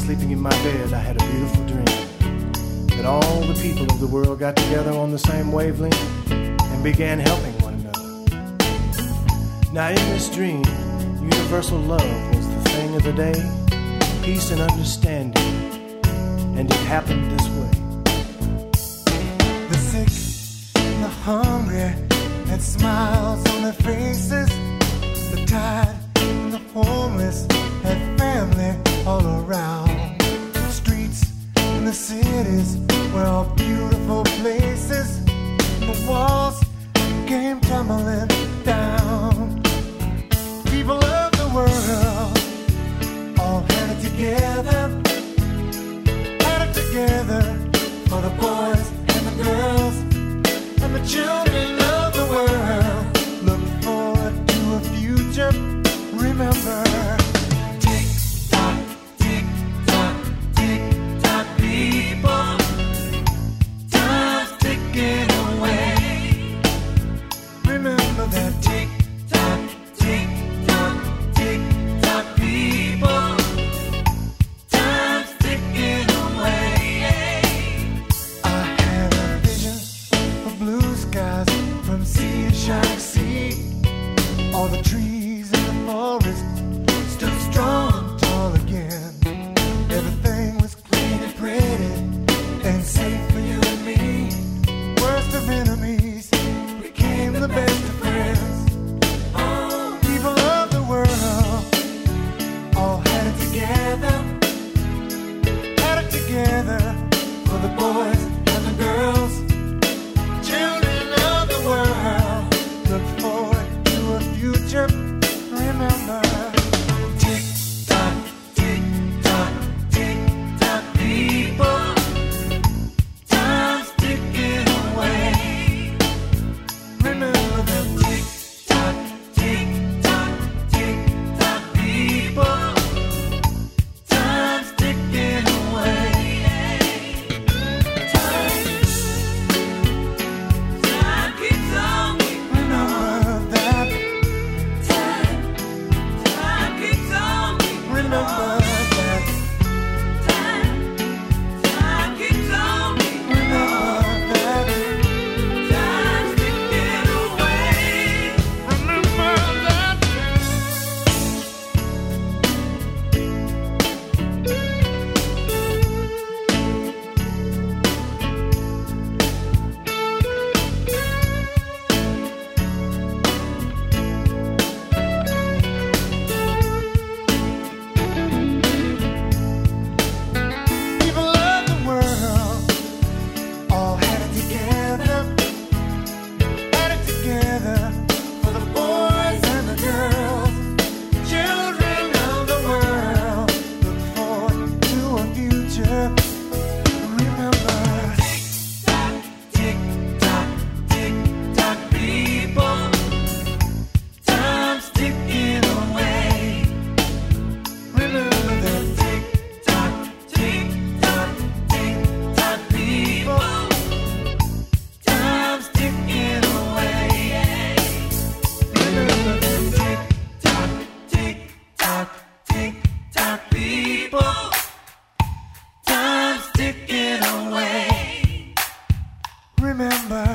sleeping in my bed, I had a beautiful dream that all the people of the world got together on the same wavelength and began helping one another. Now in this dream, universal love was the thing of the day, peace and understanding, and it happened this way. The sick and the hungry had smiles on their faces. The tired and the homeless had family all around. The streets and the cities were all beautiful places. And the walls came tumbling down. People of the world all had it together. Had it together for the boys and the girls and the children of the world. Look forward to a future. Remember, tick tock, tick tock, tick tock, people. Time's ticking away. Remember that tick tock, tick tock, tick tock, people. Time's ticking away. I had a vision of blue skies from sea to shining sea. All the trees in the forest stood strong and tall again. Everything was clean and pretty and safe for you and me. Worst of enemies became the best of friends. People of the world all had it together. Had it together for the boys and the girls. Children of the world look forward to a future. Remember, tick tock, tick tock, tick tock, people. Time's ticking away. Remember that tick tock, tick tock, tick tock, people. Time's ticking away. Time keeps on. Remember that. Time keeps on. Remember that. Time keeps on. Remember that. Time's ticking away. Remember that. People of the world all had it together. Had it together for the boys and the girls. Children of the world look forward to a future. Remember, tick tock, tick tock, people. Time's ticking away. Remember that tick tock, tick tock, tick tock, people. Time's ticking away. Remember that tick tock, tick tock, tick tock, people. Time's ticking away. Remember.